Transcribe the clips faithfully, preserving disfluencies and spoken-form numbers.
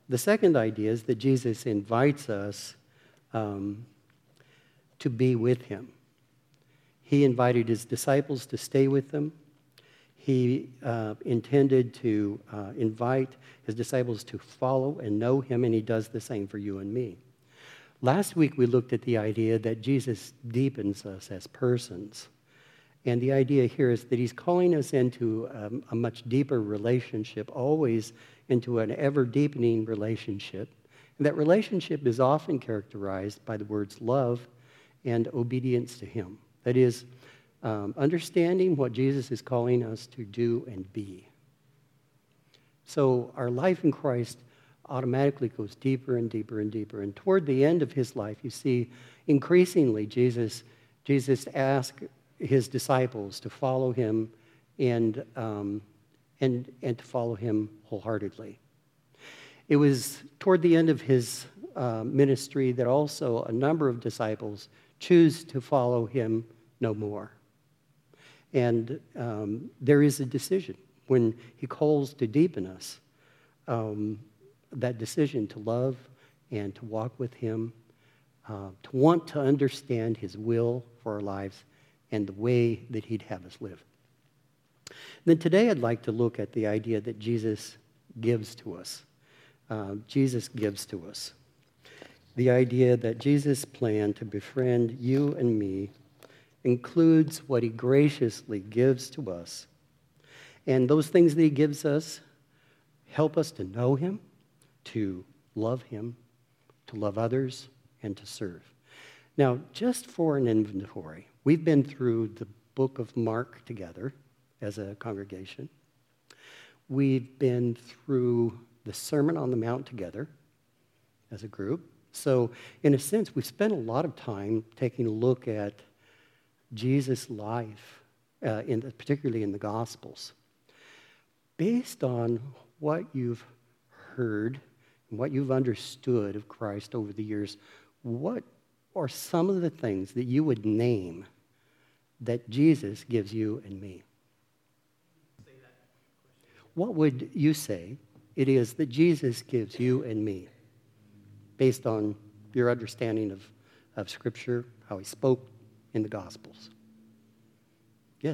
The second idea is that Jesus invites us um, to be with him. He invited his disciples to stay with them. He uh, intended to uh, invite his disciples to follow and know him, and he does the same for you and me. Last week we looked at the idea that Jesus deepens us as persons. And the idea here is that he's calling us into um, a much deeper relationship, always into an ever-deepening relationship. And that relationship is often characterized by the words love and obedience to him. That is, um, understanding what Jesus is calling us to do and be. So our life in Christ automatically goes deeper and deeper and deeper. And toward the end of his life, you see, increasingly, Jesus, Jesus asked his disciples to follow him and, um, and, and to follow him wholeheartedly. It was toward the end of his uh, ministry that also a number of disciples choose to follow him no more. And um, there is a decision when he calls to deepen us, um, that decision to love and to walk with him, uh, to want to understand his will for our lives and the way that he'd have us live. Then today I'd like to look at the idea that Jesus gives to us. Uh, Jesus gives to us. The idea that Jesus' plan to befriend you and me includes what he graciously gives to us. And those things that he gives us help us to know him, to love him, to love others, and to serve. Now, just for an inventory, we've been through the book of Mark together as a congregation. We've been through the Sermon on the Mount together as a group. So, in a sense, we've spent a lot of time taking a look at Jesus' life, uh, in the, particularly in the Gospels. Based on what you've heard and what you've understood of Christ over the years, what are some of the things that you would name that Jesus gives you and me? What would you say it is that Jesus gives you and me based on your understanding of, of Scripture, how he spoke in the Gospels? Yes.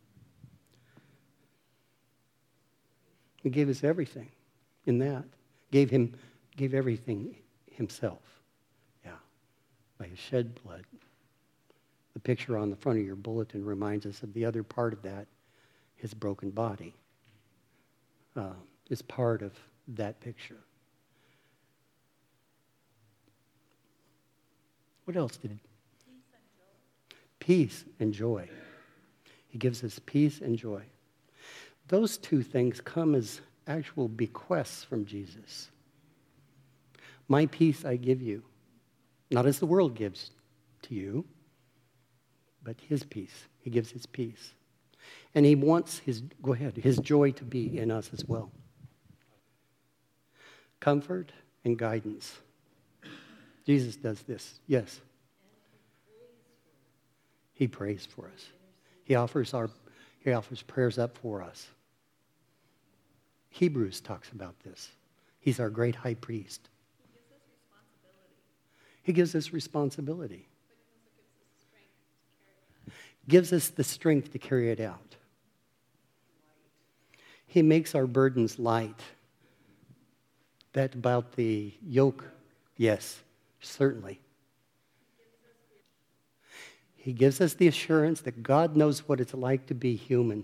He gave us everything in that. Gave him, gave everything himself. Yeah. By his shed blood. The picture on the front of your bulletin reminds us of the other part of that, his broken body. Uh, is part of that picture. What else did? Peace and joy. He gives us peace and joy. Those two things come as actual bequests from Jesus. My peace I give you, not as the world gives to you, but his peace. He gives his peace. And he wants his, go ahead, his joy to be in us as well. Comfort and guidance. Jesus does this, yes. He prays for us. He offers our, he offers prayers up for us. Hebrews talks about this. He's our great high priest. He gives us responsibility. Gives us the strength to carry it out. He makes our burdens light. That about the yoke, yes, certainly. He gives us the assurance that God knows what it's like to be human.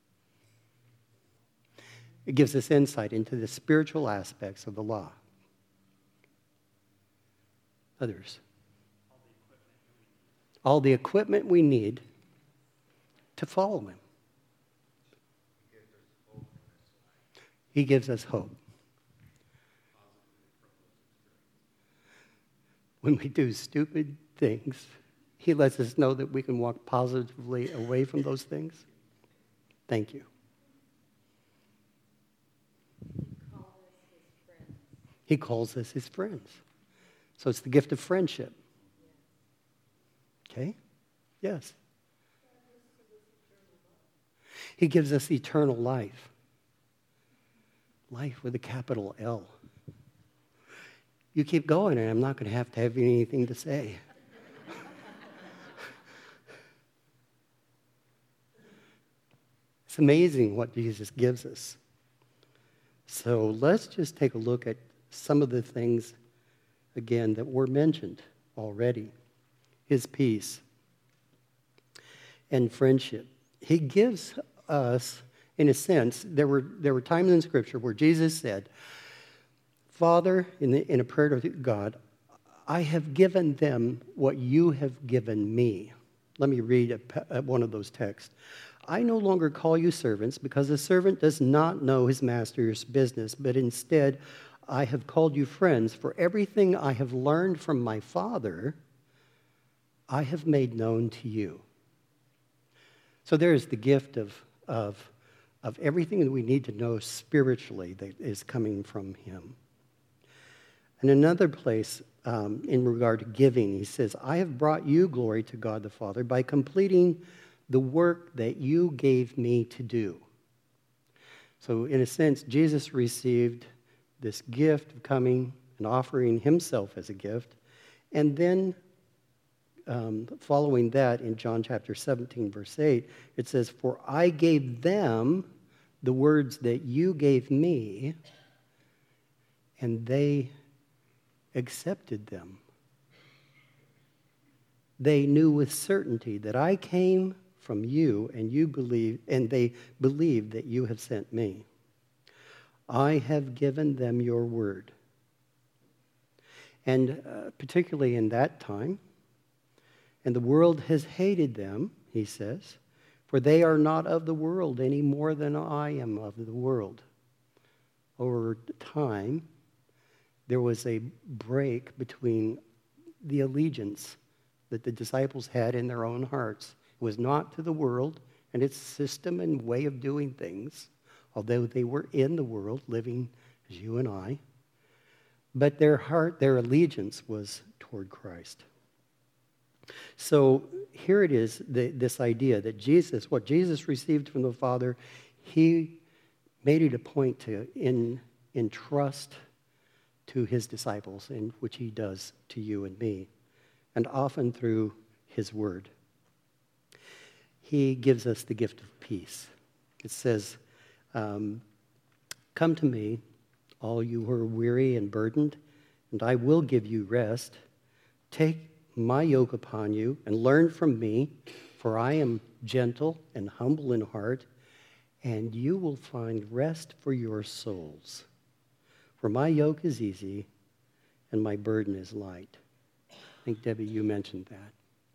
It gives us insight into the spiritual aspects of the law. Others. All the equipment we need to follow him. He gives us hope. When we do stupid things, he lets us know that we can walk positively away from those things. Thank you. He calls us his friends. So it's the gift of friendship. Okay? Yes. He gives us eternal life. Life with a capital L. you keep going and I'm not going to have to have anything to say. It's amazing what Jesus gives us. So let's just take a look at some of the things, again, that were mentioned already. His peace and friendship. He gives us, in a sense, there were, there were times in Scripture where Jesus said, Father, in, the, in a prayer to God, I have given them what you have given me. Let me read a, a, one of those texts. I no longer call you servants because a servant does not know his master's business, but instead I have called you friends, for everything I have learned from my Father, I have made known to you. So there is the gift of, of, of everything that we need to know spiritually that is coming from him. In another place, um, in regard to giving, he says, I have brought you glory to God the Father by completing the work that you gave me to do. So in a sense, Jesus received this gift of coming and offering himself as a gift. And then um, following that in John chapter seventeen, verse eight, it says, for I gave them the words that you gave me, and they accepted them. They knew with certainty that I came from you, and you believe, and they believe that you have sent me. I have given them your word. And uh, particularly in that time, and the world has hated them, he says, for they are not of the world any more than I am of the world. Over time, there was a break between the allegiance that the disciples had in their own hearts. It was not to the world and its system and way of doing things, although they were in the world, living as you and I. But their heart, their allegiance was toward Christ. So here it is, the, this idea that Jesus, what Jesus received from the Father, he made it a point to in, entrust to his disciples, in which he does to you and me, and often through his word. He gives us the gift of peace. It says, um, come to me, all you who are weary and burdened, and I will give you rest. Take my yoke upon you and learn from me, for I am gentle and humble in heart, and you will find rest for your souls. For my yoke is easy and my burden is light. I think, Debbie, you mentioned that.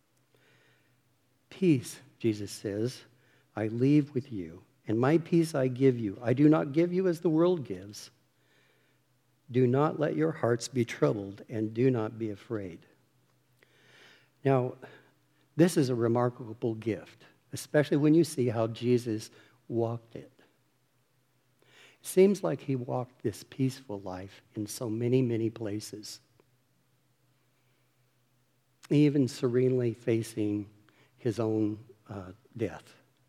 Peace, Jesus says, I leave with you, and my peace I give you. I do not give you as the world gives. Do not let your hearts be troubled, and do not be afraid. Now, this is a remarkable gift, especially when you see how Jesus walked it. It seems like he walked this peaceful life in so many, many places, even serenely facing his own uh, death.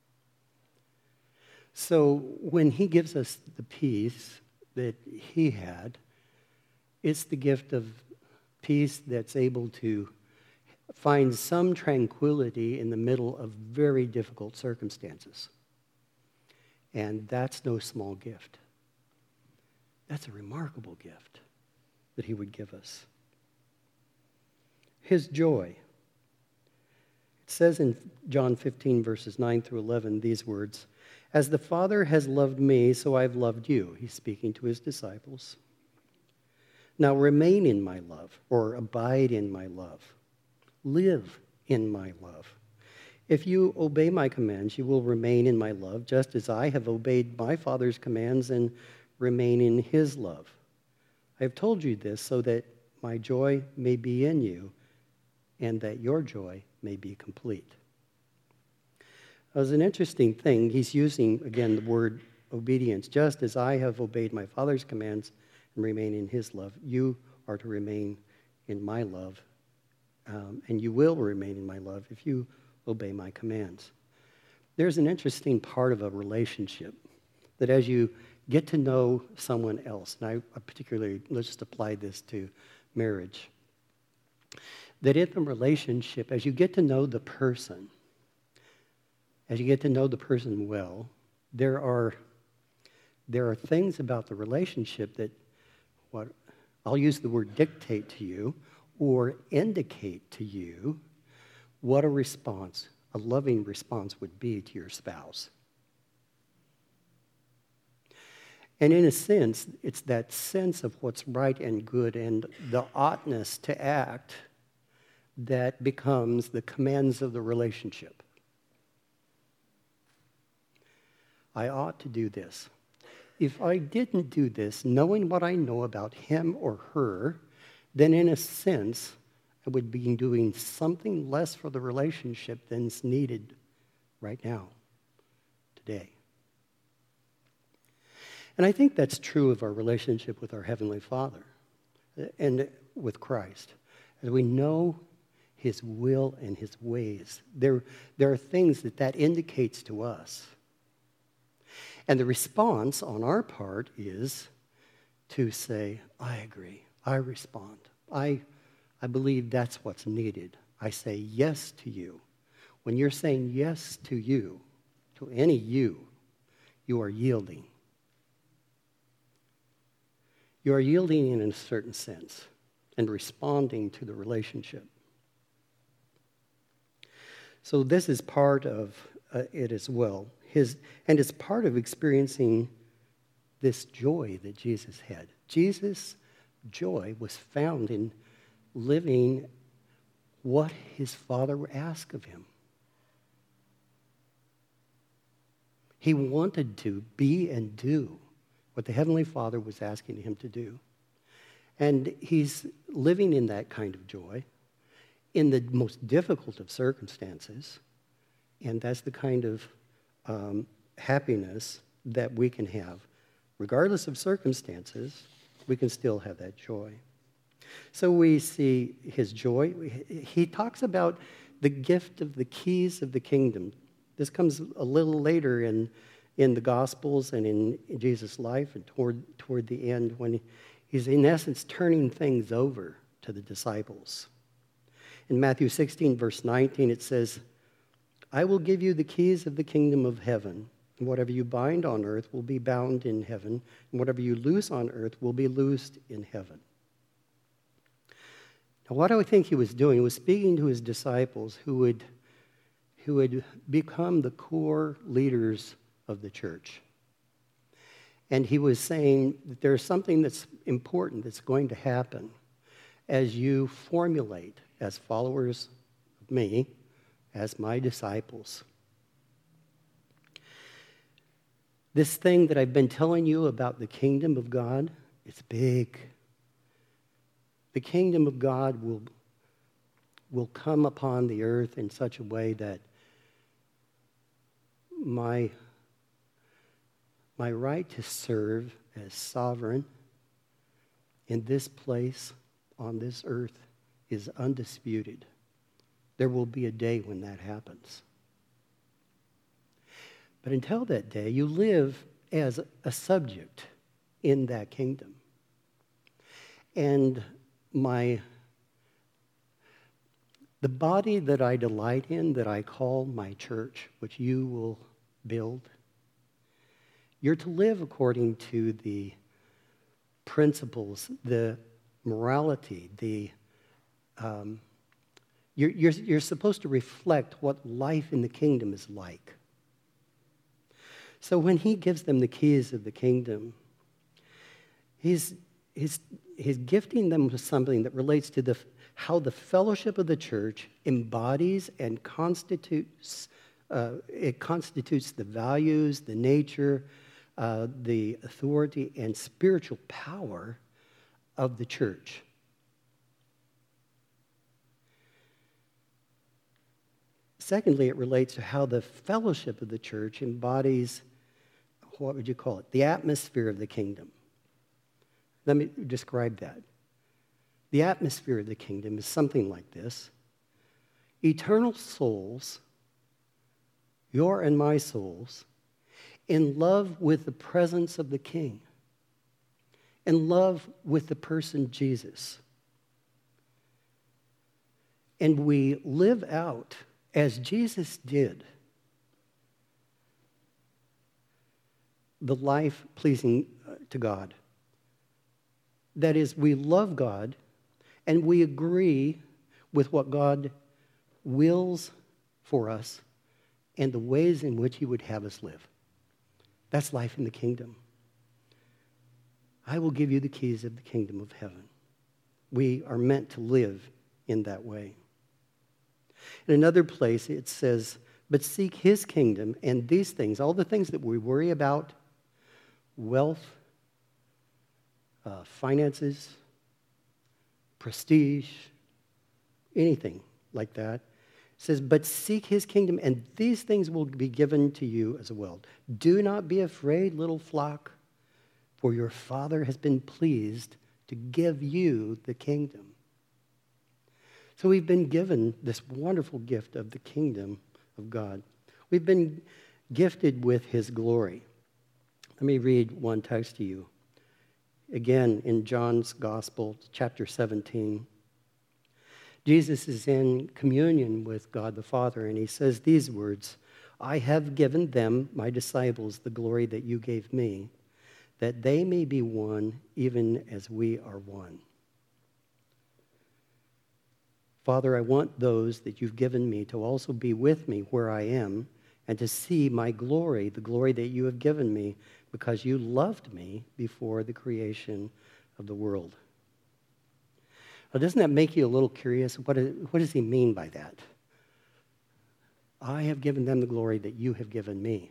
So when he gives us the peace that he had, it's the gift of peace that's able to find some tranquility in the middle of very difficult circumstances. And that's no small gift. That's a remarkable gift that he would give us. His joy. It says in John fifteen, verses nine through eleven, these words, as the Father has loved me, so I've loved you. He's speaking to his disciples. Now remain in my love, or abide in my love. Live in my love. If you obey my commands, you will remain in my love, just as I have obeyed my Father's commands and remain in his love. I have told you this so that my joy may be in you and that your joy may be complete. It was an interesting thing. He's using, again, the word obedience. Just as I have obeyed my Father's commands and remain in his love, you are to remain in my love, um, and you will remain in my love if you obey my commands. There's an interesting part of a relationship that as you get to know someone else, and I particularly, let's just apply this to marriage. That in the relationship, as you get to know the person, as you get to know the person well, there are, there are things about the relationship that, what I'll use the word dictate to you, or indicate to you what a response, a loving response would be to your spouse. And in a sense, it's that sense of what's right and good and the oughtness to act that becomes the commands of the relationship. I ought to do this. If I didn't do this, knowing what I know about him or her, then in a sense, I would be doing something less for the relationship than's needed right now, today. And I think that's true of our relationship with our Heavenly Father and with Christ. As we know his will and his ways, there, there are things that that indicates to us. And the response on our part is to say, I agree, I respond. I, I believe that's what's needed. I say yes to you. When you're saying yes to you, to any you, you are yielding. You are yielding in a certain sense and responding to the relationship. So this is part of uh, it as well. His, and it's part of experiencing this joy that Jesus had. Jesus' joy was found in living what his Father asked of him. He wanted to be and do what the Heavenly Father was asking him to do. And he's living in that kind of joy in the most difficult of circumstances. And that's the kind of um, happiness that we can have. Regardless of circumstances, we can still have that joy. So we see his joy. He talks about the gift of the keys of the kingdom. This comes a little later in in the Gospels and in, in Jesus' life and toward, toward the end when he's in essence turning things over to the disciples. In Matthew sixteen, verse nineteen, it says, I will give you the keys of the kingdom of heaven. And whatever you bind on earth will be bound in heaven, and whatever you loose on earth will be loosed in heaven. Now, what do I think he was doing? He was speaking to his disciples who would, who would become the core leaders of the church. And he was saying that there's something that's important that's going to happen as you formulate as followers of me, as my disciples. This thing that I've been telling you about the kingdom of God, it's big. The kingdom of God will, will come upon the earth in such a way that my My right to serve as sovereign in this place on this earth is undisputed. There will be a day when that happens. But until that day, you live as a subject in that kingdom. And my the body that I delight in, that I call my church, which you will build, you're to live according to the principles, the morality, the um, you're, you're, you're supposed to reflect what life in the kingdom is like. So when he gives them the keys of the kingdom, he's, he's, he's gifting them with something that relates to the, how the fellowship of the church embodies and constitutes, uh, it constitutes the values, the nature, Uh, the authority and spiritual power of the church. Secondly, it relates to how the fellowship of the church embodies, what would you call it, the atmosphere of the kingdom. Let me describe that. The atmosphere of the kingdom is something like this. Eternal souls, your and my souls, in love with the presence of the King, in love with the person Jesus, and we live out as Jesus did the life pleasing to God. That is, we love God and we agree with what God wills for us and the ways in which he would have us live. That's life in the kingdom. I will give you the keys of the kingdom of heaven. We are meant to live in that way. In another place, it says, but seek his kingdom, and these things, all the things that we worry about, wealth, uh, finances, prestige, anything like that. It says, but seek his kingdom, and these things will be given to you as well. Do not be afraid, little flock, for your Father has been pleased to give you the kingdom. So we've been given this wonderful gift of the kingdom of God. We've been gifted with his glory. Let me read one text to you. Again, in John's Gospel, chapter seventeen. Jesus is in communion with God the Father, and he says these words, I have given them, my disciples, the glory that you gave me, that they may be one even as we are one. Father, I want those that you've given me to also be with me where I am and to see my glory, the glory that you have given me, because you loved me before the creation of the world. Now, doesn't that make you a little curious? What, is, what does he mean by that? I have given them the glory that you have given me.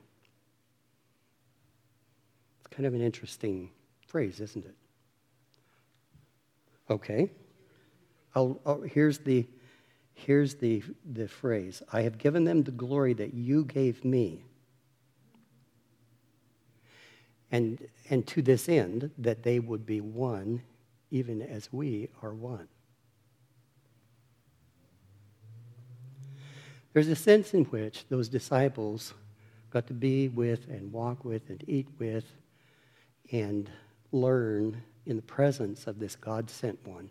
It's kind of an interesting phrase, isn't it? Okay. I'll, I'll, here's the, here's the, the phrase. I have given them the glory that you gave me. And, and to this end, that they would be one, even as we are one. There's a sense in which those disciples got to be with and walk with and eat with and learn in the presence of this God-sent one.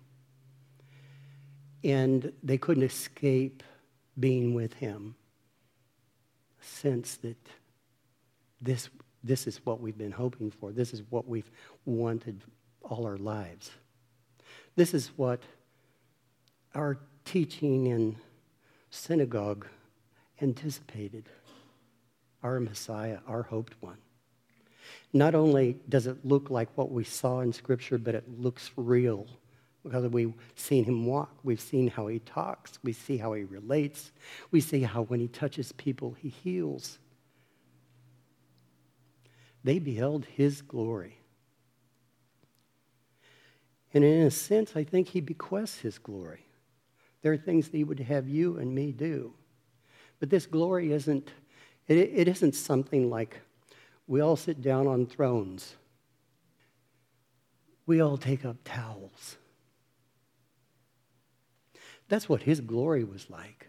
And they couldn't escape being with him. A sense that this, this is what we've been hoping for. This is what we've wanted all our lives. This is what our teaching in synagogue anticipated. Our Messiah, our hoped one. Not only does it look like what we saw in Scripture, but it looks real. Because we've seen him walk. We've seen how he talks. We see how he relates. We see how when he touches people, he heals. They beheld his glory. And in a sense, I think he bequests his glory. There are things that he would have you and me do. But this glory isn't, it, it isn't something like we all sit down on thrones. We all take up towels. That's what his glory was like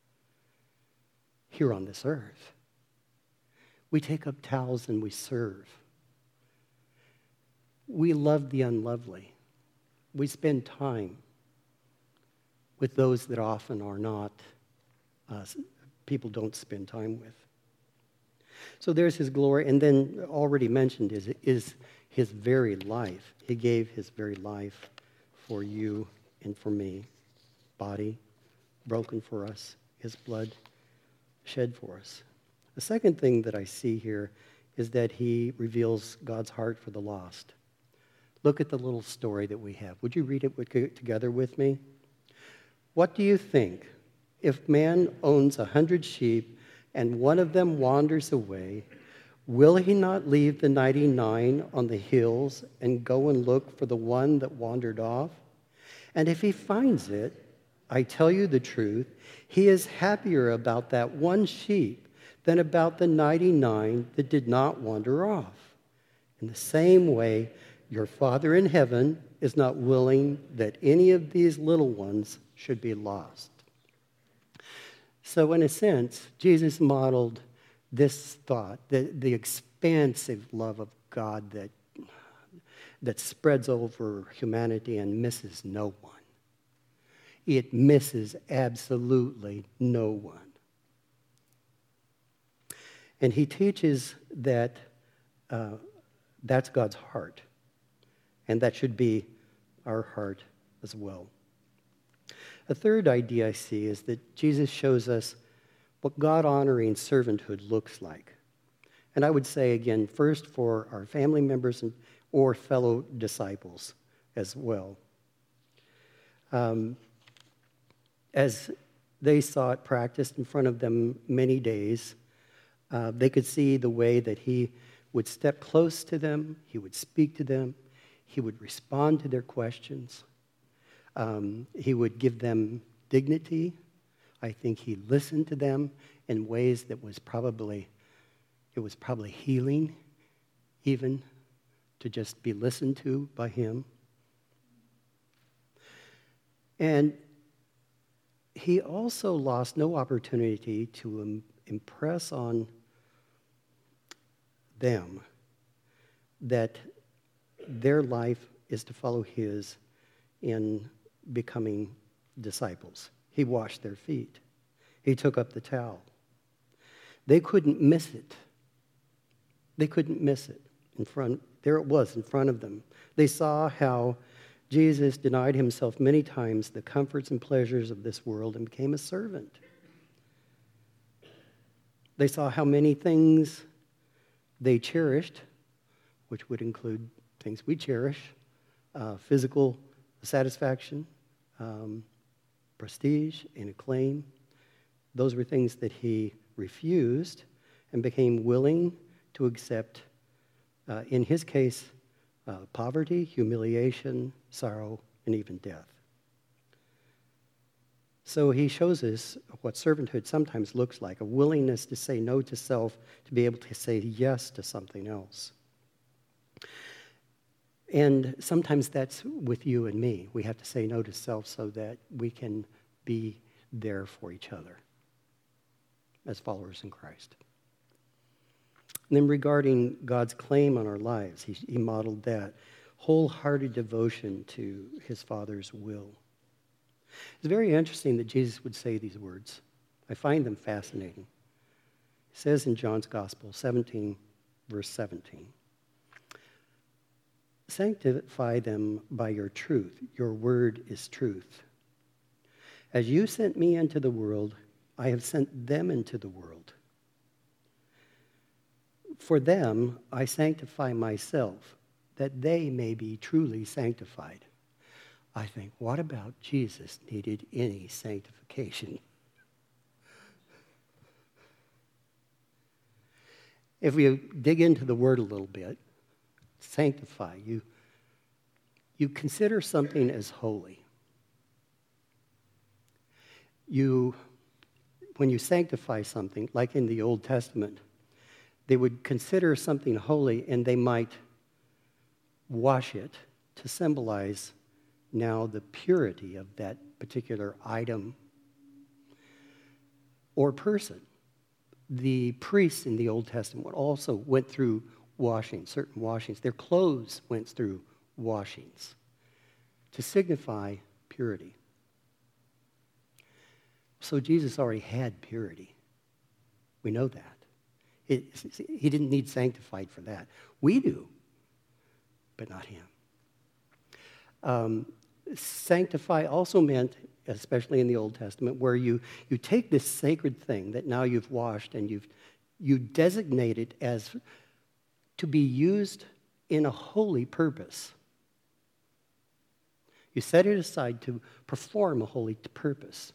here on this earth. We take up towels and we serve. We love the unlovely. We spend time with those that often are not, uh, people don't spend time with. So there's his glory, and then already mentioned is, is his very life. He gave his very life for you and for me. Body broken for us, his blood shed for us. The second thing that I see here is that he reveals God's heart for the lost. Look at the little story that we have. Would you read it together with me? What do you think? If man owns a hundred sheep and one of them wanders away, will he not leave the ninety-nine on the hills and go and look for the one that wandered off? And if he finds it, I tell you the truth, he is happier about that one sheep than about the ninety-nine that did not wander off. In the same way, your Father in heaven is not willing that any of these little ones should be lost. So in a sense, Jesus modeled this thought, the, the expansive love of God that, that spreads over humanity and misses no one. it misses absolutely no one. And he teaches that uh, that's God's heart, and that should be our heart as well. A third idea I see is that Jesus shows us what God-honoring servanthood looks like. And I would say, again, first for our family members and, or fellow disciples as well. Um, as they saw it practiced in front of them many days, uh, they could see the way that he would step close to them, he would speak to them, he would respond to their questions, um, he would give them dignity. I think he listened to them in ways that was probably, it was probably healing even to just be listened to by him. And he also lost no opportunity to im- impress on them that their life is to follow his in becoming disciples. He washed their feet. He took up the towel. They couldn't miss it. They couldn't miss it. In front, there it was in front of them. They saw how Jesus denied himself many times the comforts and pleasures of this world and became a servant. They saw how many things they cherished, which would include things we cherish, uh, physical satisfaction, um, prestige and acclaim. Those were things that he refused and became willing to accept, uh, in his case, uh, poverty, humiliation, sorrow, and even death. So he shows us what servanthood sometimes looks like, a willingness to say no to self, to be able to say yes to something else. And sometimes that's with you and me. We have to say no to self so that we can be there for each other as followers in Christ. And then regarding God's claim on our lives, he, he modeled that wholehearted devotion to his Father's will. It's very interesting that Jesus would say these words. I find them fascinating. It says in John's Gospel, seventeen, verse seventeen, sanctify them by your truth. Your word is truth. As you sent me into the world, I have sent them into the world. For them, I sanctify myself, that they may be truly sanctified. I think, what about Jesus needed any sanctification? If we dig into the word a little bit, sanctify, you, you consider something as holy. You, when you sanctify something, like in the Old Testament, they would consider something holy and they might wash it to symbolize now the purity of that particular item or person. The priests in the Old Testament also went through washing, certain washings. Their clothes went through washings to signify purity. So Jesus already had purity. We know that. It, he didn't need sanctified for that. We do, but not him. Um, sanctify also meant, especially in the Old Testament, where you, you take this sacred thing that now you've washed and you've you designate it as to be used in a holy purpose. You set it aside to perform a holy purpose.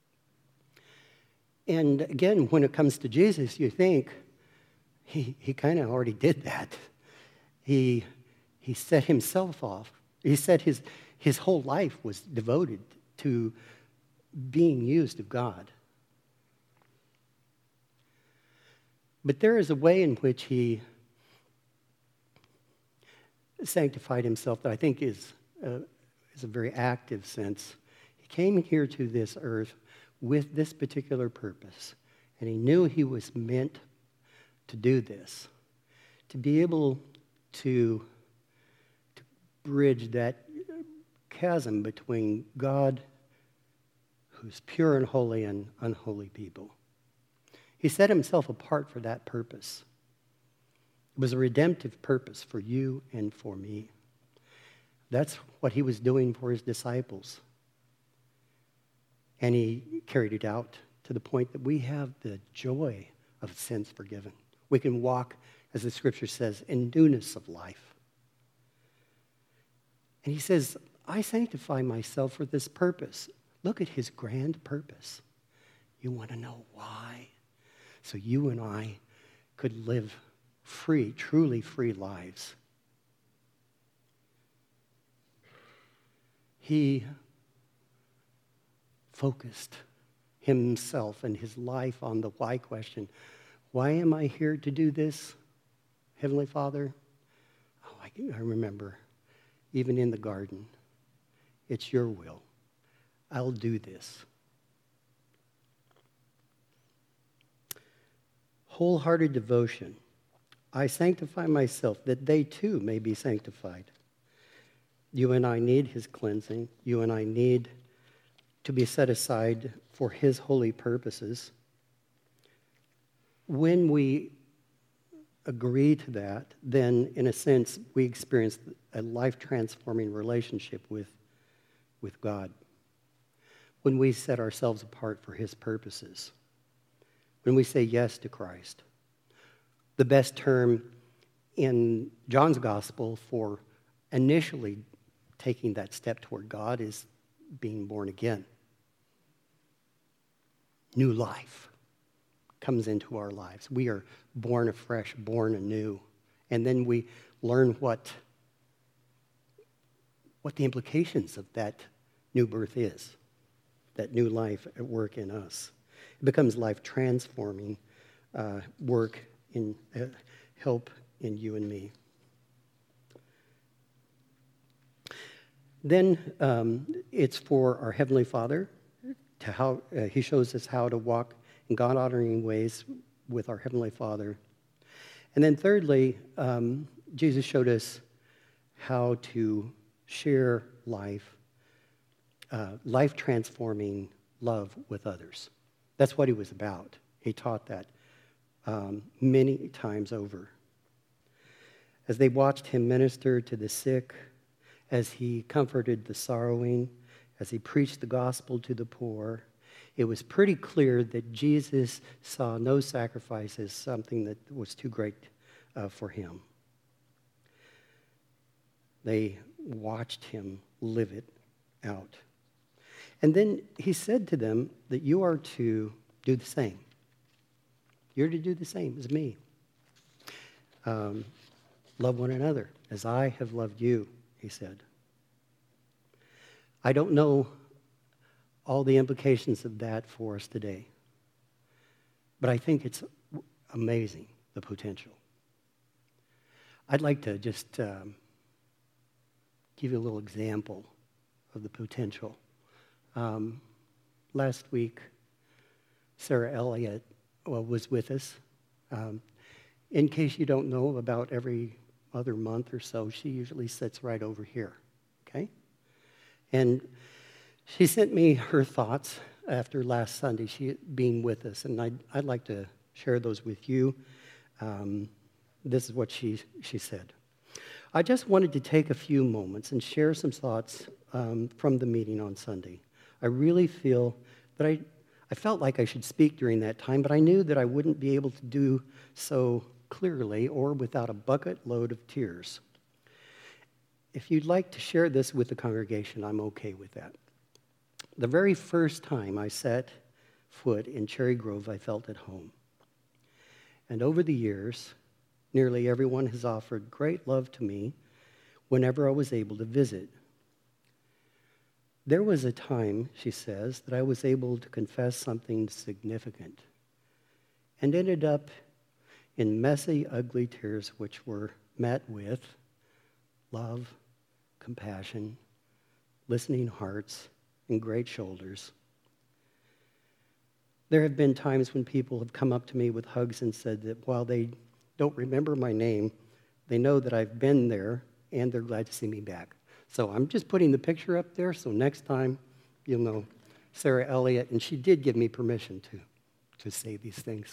And again, when it comes to Jesus, you think, he, he kind of already did that. He, he set himself off. He said his, his whole life was devoted to being used of God. But there is a way in which he sanctified himself that I think is a, is a very active sense. He came here to this earth with this particular purpose, and he knew he was meant to do this, to be able to, to bridge that chasm between God who's pure and holy and unholy people. He set himself apart for that purpose. It was a redemptive purpose for you and for me. That's what he was doing for his disciples. And he carried it out to the point that we have the joy of sins forgiven. We can walk, as the scripture says, in newness of life. And he says, I sanctify myself for this purpose. Look at his grand purpose. You want to know why? So you and I could live free, truly free lives. He focused himself and his life on the why question. Why am I here to do this, Heavenly Father? Oh, I, I remember, even in the garden, it's your will. I'll do this. Wholehearted devotion. I sanctify myself that they too may be sanctified. You and I need his cleansing. You and I need to be set aside for his holy purposes. When we agree to that, then in a sense we experience a life-transforming relationship with, with God. When we set ourselves apart for his purposes. When we say yes to Christ. The best term in John's gospel for initially taking that step toward God is being born again. New life comes into our lives. We are born afresh, born anew. And then we learn what, what the implications of that new birth is. That new life at work in us. It becomes life-transforming uh, work in uh, help in you and me. Then um, it's for our Heavenly Father. To how uh, he shows us how to walk in God-honoring ways with our Heavenly Father. And then thirdly, um, Jesus showed us how to share life, uh, life-transforming love with others. That's what he was about. He taught that um, many times over. As they watched him minister to the sick, as he comforted the sorrowing, as he preached the gospel to the poor, it was pretty clear that Jesus saw no sacrifice as something that was too great uh, for him. They watched him live it out. And then he said to them that you are to do the same. You're to do the same as me. Um, love one another as I have loved you, he said. I don't know all the implications of that for us today, but I think it's amazing, the potential. I'd like to just um, give you a little example of the potential. Um, last week, Sarah Elliott well, was with us. Um, in case you don't know, about every other month or so, she usually sits right over here, okay? And she sent me her thoughts after last Sunday, she being with us, and I'd, I'd like to share those with you. Um, this is what she, she said. I just wanted to take a few moments and share some thoughts um, from the meeting on Sunday. I really feel that I, I felt like I should speak during that time, but I knew that I wouldn't be able to do so clearly or without a bucket load of tears. If you'd like to share this with the congregation, I'm okay with that. The very first time I set foot in Cherry Grove, I felt at home. And over the years, nearly everyone has offered great love to me whenever I was able to visit. There was a time, she says, that I was able to confess something significant and ended up in messy, ugly tears which were met with love, compassion, listening hearts, and great shoulders. There have been times when people have come up to me with hugs and said that while they don't remember my name, they know that I've been there and they're glad to see me back. So I'm just putting the picture up there so next time you'll know Sarah Elliott, and she did give me permission to, to say these things.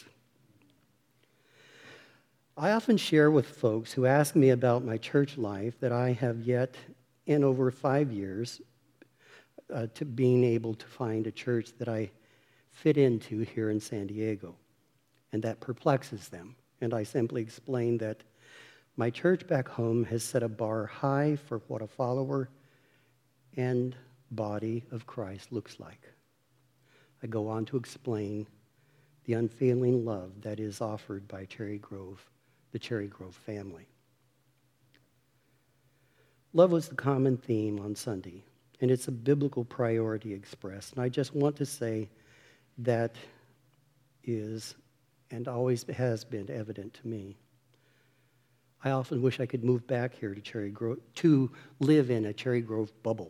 I often share with folks who ask me about my church life that I have yet, in over five years, uh, to being able to find a church that I fit into here in San Diego. And that perplexes them. And I simply explain that my church back home has set a bar high for what a follower and body of Christ looks like. I go on to explain the unfailing love that is offered by Cherry Grove, the Cherry Grove family. Love was the common theme on Sunday, and it's a biblical priority expressed. And I just want to say that is and always has been evident to me. I often wish I could move back here to Cherry Grove to live in a Cherry Grove bubble.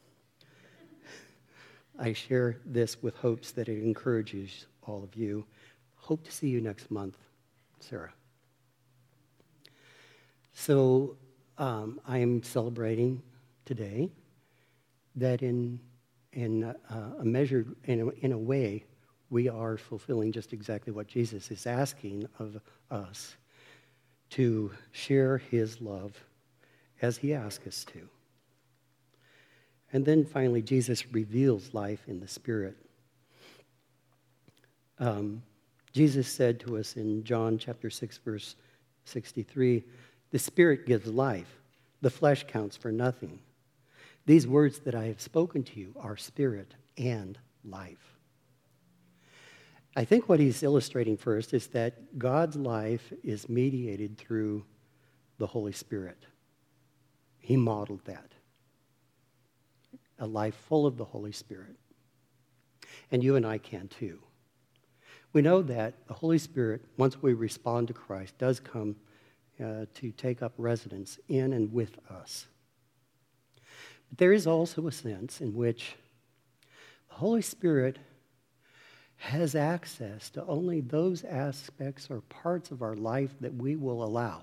I share this with hopes that it encourages all of you. Hope to see you next month, Sarah. So um, I am celebrating today that in in uh, a measure, in a, in a way, we are fulfilling just exactly what Jesus is asking of us, to share his love as he asks us to. And then finally, Jesus reveals life in the Spirit. Um, Jesus said to us in John chapter six, verse sixty-three, "The Spirit gives life. The flesh counts for nothing. These words that I have spoken to you are spirit and life." I think what he's illustrating first is that God's life is mediated through the Holy Spirit. He modeled that. A life full of the Holy Spirit. And you and I can too. We know that the Holy Spirit, once we respond to Christ, does come uh, to take up residence in and with us. But there is also a sense in which the Holy Spirit has access to only those aspects or parts of our life that we will allow.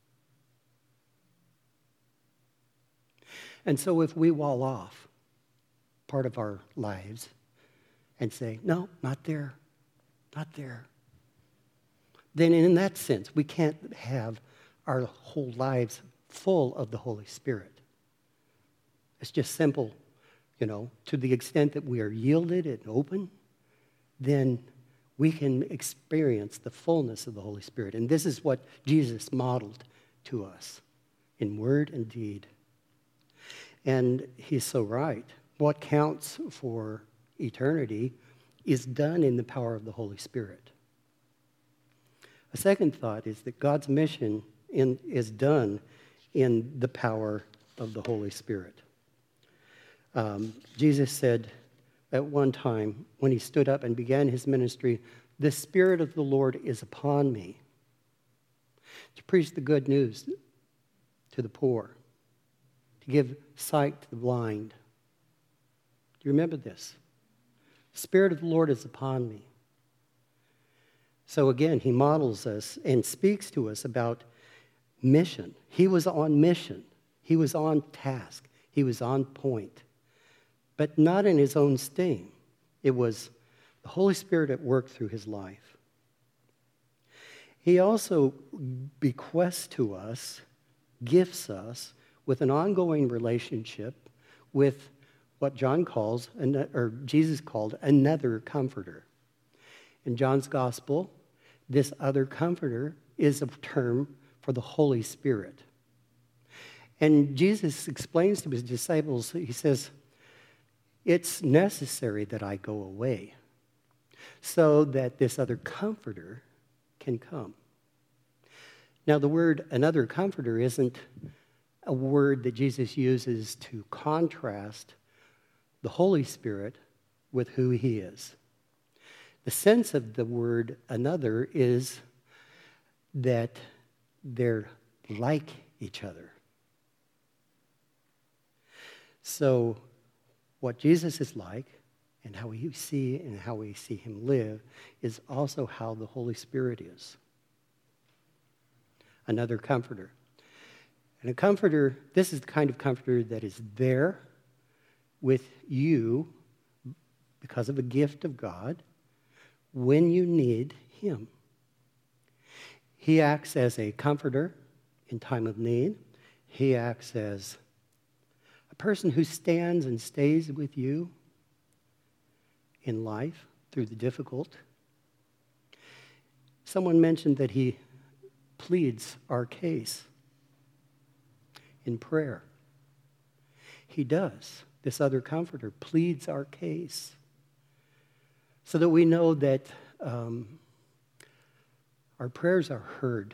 And so if we wall off part of our lives and say, no, not there, not there, then in that sense, we can't have our whole lives full of the Holy Spirit. It's just simple, you know, to the extent that we are yielded and open, then we can experience the fullness of the Holy Spirit. And this is what Jesus modeled to us in word and deed. And he's so right. What counts for eternity is done in the power of the Holy Spirit. A second thought is that God's mission in, is done in the power of the Holy Spirit. Um, Jesus said at one time when he stood up and began his ministry, "The Spirit of the Lord is upon me to preach the good news to the poor, to give sight to the blind." Do you remember this? "The Spirit of the Lord is upon me." So again, he models us and speaks to us about mission. He was on mission. He was on task. He was on point. But not in his own steam. It was the Holy Spirit at work through his life. He also bequests to us, gifts us, with an ongoing relationship with what John calls, or Jesus called, another comforter. In John's gospel, this other comforter is a term for the Holy Spirit. And Jesus explains to his disciples, he says, "It's necessary that I go away so that this other comforter can come." Now, the word another comforter isn't a word that Jesus uses to contrast the Holy Spirit with who he is. The sense of the word another is that they're like each other. So what Jesus is like and how we see and how we see him live is also how the Holy Spirit is. Another comforter. And a comforter, this is the kind of comforter that is there with you because of a gift of God when you need him. He acts as a comforter in time of need. He acts as a person who stands and stays with you in life through the difficult. Someone mentioned that he pleads our case in prayer. He does. This other comforter pleads our case so that we know that um, our prayers are heard.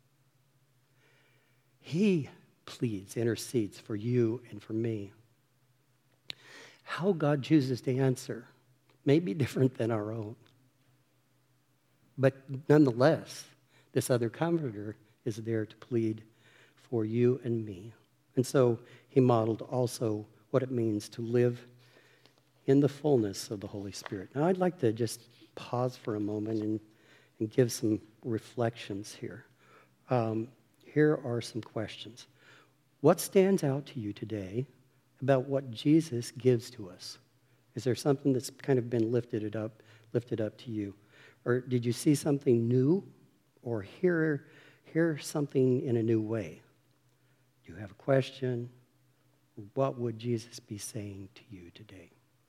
He pleads, intercedes for you and for me. How God chooses to answer may be different than our own. But nonetheless, this other comforter is there to plead for you and me. And so he modeled also what it means to live in the fullness of the Holy Spirit. Now I'd like to just pause for a moment and, and give some reflections here. Um, here are some questions. What stands out to you today about what Jesus gives to us? Is there something that's kind of been lifted it up, lifted up to you? Or did you see something new or hear, hear something in a new way? Do you have a question? What would Jesus be saying to you today?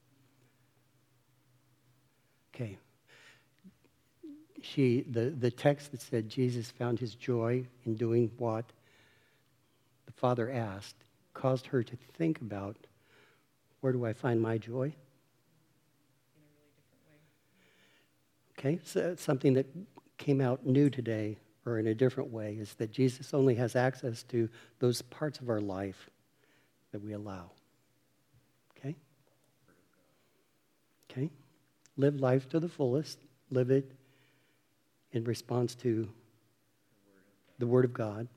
Okay. She, the, the text that said Jesus found his joy in doing what the Father asked caused her to think about, where do I find my joy? Okay, so something that came out new today or in a different way is that Jesus only has access to those parts of our life that we allow. Okay? Okay? Live life to the fullest. Live it in response to the Word of God.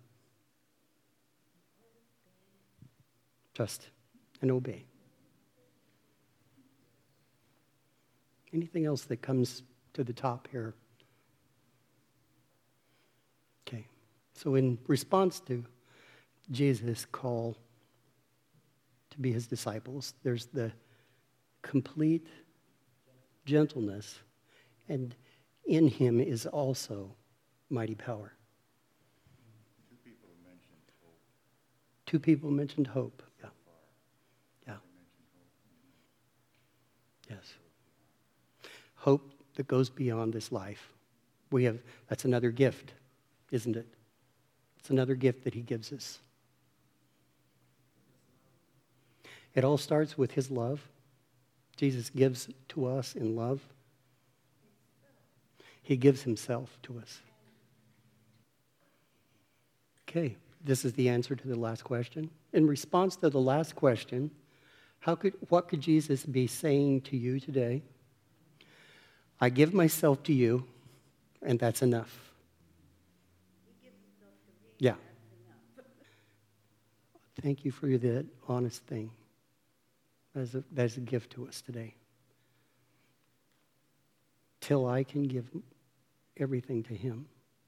Trust and obey. Anything else that comes to the top here? Okay. So in response to Jesus' call to be his disciples, there's the complete gentleness, and in him is also mighty power. Two people mentioned hope. Two people mentioned hope. Yeah. Yeah. Yes. Hope that goes beyond this life. We have, that's another gift, isn't it? It's another gift that he gives us. It all starts with his love. Jesus gives to us in love. He gives himself to us. Okay, this is the answer to the last question. In response to the last question, how could, what could Jesus be saying to you today? I give myself to you, and that's enough. He gives himself to me. Yeah. That's enough. Thank you for that honest thing. That's a, that's a gift to us today. Till I can give everything to him.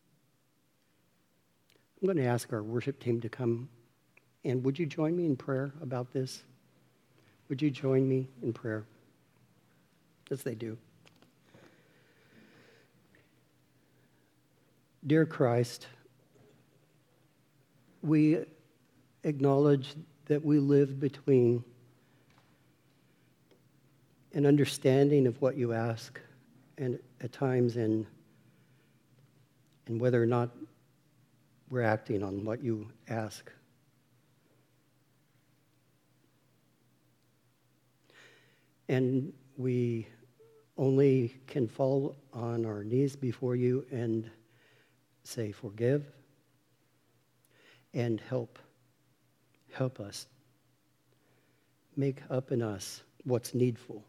I'm going to ask our worship team to come, and would you join me in prayer about this? Would you join me in prayer? As they do. Dear Christ, we acknowledge that we live between an understanding of what you ask and at times in, in whether or not we're acting on what you ask. And we only can fall on our knees before you and say, forgive and help. Help us. Make up in us what's needful.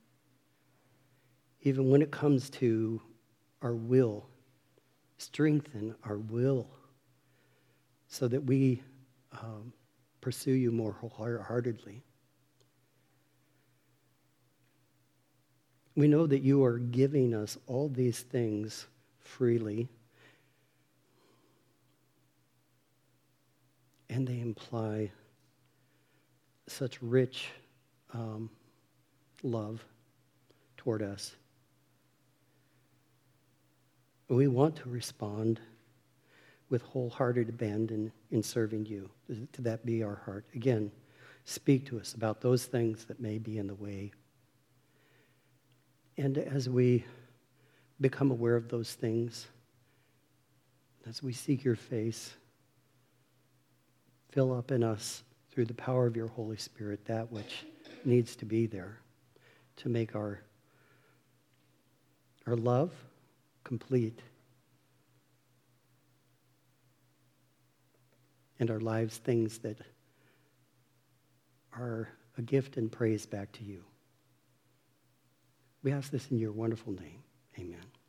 Even when it comes to our will, strengthen our will so that we um, pursue you more wholeheartedly. We know that you are giving us all these things freely, and they imply such rich um, love. toward us. We want to respond with wholehearted abandon in serving you. To that be our heart. Again, speak to us about those things that may be in the way. And as we become aware of those things, as we seek your face, fill up in us through the power of your Holy Spirit that which needs to be there to make our, our love complete and our lives things that are a gift and praise back to you. We ask this in your wonderful name. Amen.